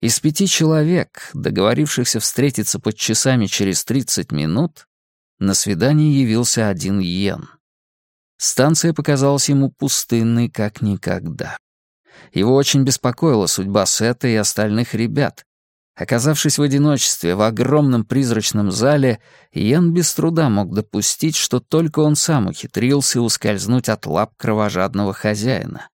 Из 5 человек, договорившихся встретиться под часами через 30 минут, на свидание явился один Йен. Станция показалась ему пустынной как никогда. Его очень беспокоила судьба Сета и остальных ребят. Оказавшись в одиночестве в огромном призрачном зале, Йен без труда мог допустить, что только он сам ухитрился ускользнуть от лап кровожадного хозяина.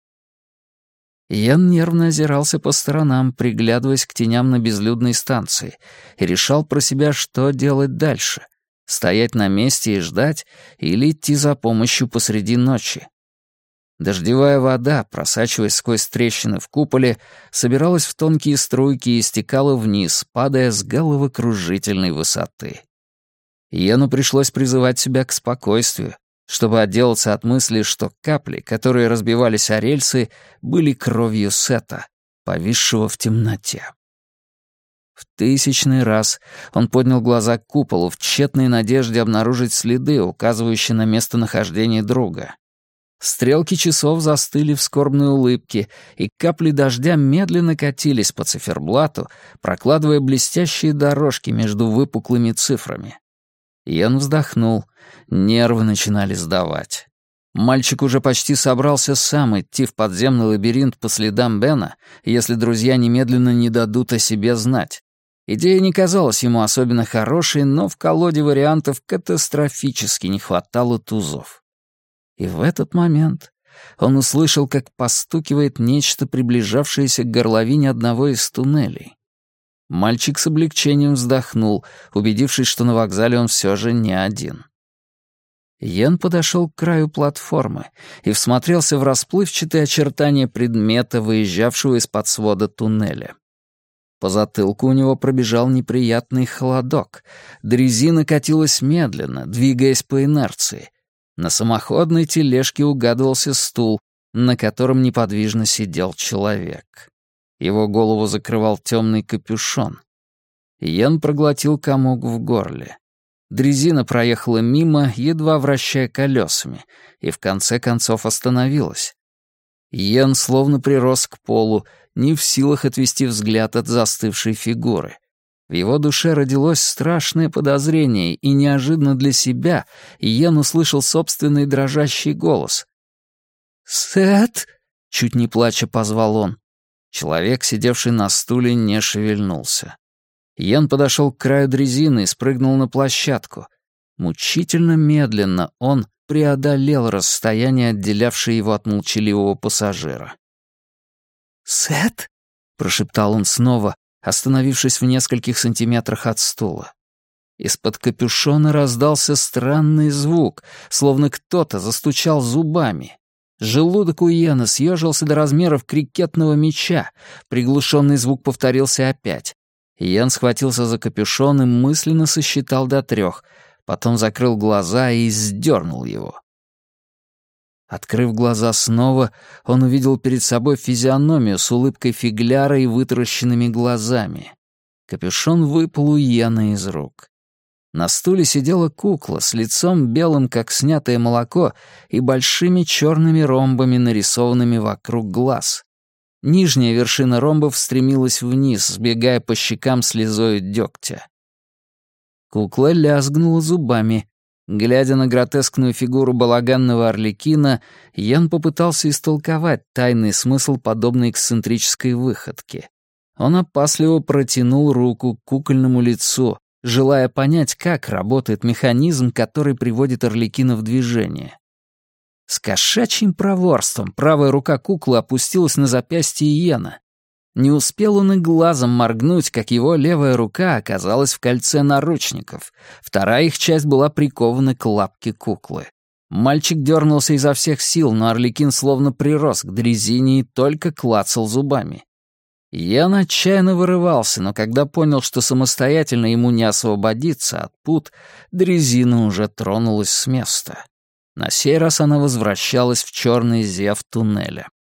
Йен нервно озирался по сторонам, приглядываясь к теням на безлюдной станции, и решал про себя, что делать дальше — стоять на месте и ждать или идти за помощью посреди ночи. Дождевая вода, просачиваясь сквозь трещины в куполе, собиралась в тонкие струйки и стекала вниз, падая с головокружительной высоты. Йену пришлось призывать себя к спокойствию, чтобы отделаться от мысли, что капли, которые разбивались о рельсы, были кровью Сета, повисшего в темноте. В 1000-й раз он поднял глаза к куполу в тщетной надежде обнаружить следы, указывающие на местонахождение друга. Стрелки часов застыли в скорбной улыбке, и капли дождя медленно катились по циферблату, прокладывая блестящие дорожки между выпуклыми цифрами. Йен вздохнул, нервы начинали сдавать. Мальчик уже почти собрался сам идти в подземный лабиринт по следам Бена, если друзья немедленно не дадут о себе знать. Идея не казалась ему особенно хорошей, но в колоде вариантов катастрофически не хватало тузов. И в этот момент он услышал, как постукивает нечто, приближавшееся к горловине одного из туннелей. Мальчик с облегчением вздохнул, убедившись, что на вокзале он все же не один. Йен подошел к краю платформы и всмотрелся в расплывчатые очертания предмета, выезжавшего из-под свода туннеля. По затылку у него пробежал неприятный холодок. Дрезина катилась медленно, двигаясь по инерции. На самоходной тележке угадывался стул, на котором неподвижно сидел человек. Его голову закрывал темный капюшон. Йен проглотил комок в горле. Дрезина проехала мимо, едва вращая колесами, и в конце концов остановилась. Йен словно прирос к полу, не в силах отвести взгляд от застывшей фигуры. В его душе родилось страшное подозрение, и неожиданно для себя Йен услышал собственный дрожащий голос. «Сет!» — чуть не плача позвал он. Человек, сидевший на стуле, не шевельнулся. Йен подошел к краю дрезины и спрыгнул на площадку. Мучительно медленно он преодолел расстояние, отделявшее его от молчаливого пассажира. «Сет?» — прошептал он снова, остановившись в нескольких сантиметрах от стула. Из-под капюшона раздался странный звук, словно кто-то застучал зубами. Желудок у Йена съежился до размеров крикетного мяча. Приглушенный звук повторился опять. Йен схватился за капюшон и мысленно сосчитал до 3, потом закрыл глаза и сдернул его. Открыв глаза снова, он увидел перед собой физиономию с улыбкой фигляра и вытаращенными глазами. Капюшон выпал у Йена из рук. На стуле сидела кукла с лицом белым, как снятое молоко, и большими черными ромбами, нарисованными вокруг глаз. Нижняя вершина ромбов стремилась вниз, сбегая по щекам слезою дегтя. Кукла лязгнула зубами. Глядя на гротескную фигуру балаганного Арлекина, Йен попытался истолковать тайный смысл подобной эксцентрической выходки. Он опасливо протянул руку к кукольному лицу, желая понять, как работает механизм, который приводит Арлекина в движение. С кошачьим проворством правая рука куклы опустилась на запястье Йена. Не успел он и глазом моргнуть, как его левая рука оказалась в кольце наручников. Вторая их часть была прикована к лапке куклы. Мальчик дернулся изо всех сил, но Арлекин словно прирос к дрезине и только клацал зубами. Йен отчаянно вырывался, но когда понял, что самостоятельно ему не освободиться от пут, дрезина уже тронулась с места. На сей раз она возвращалась в черный зев туннеля.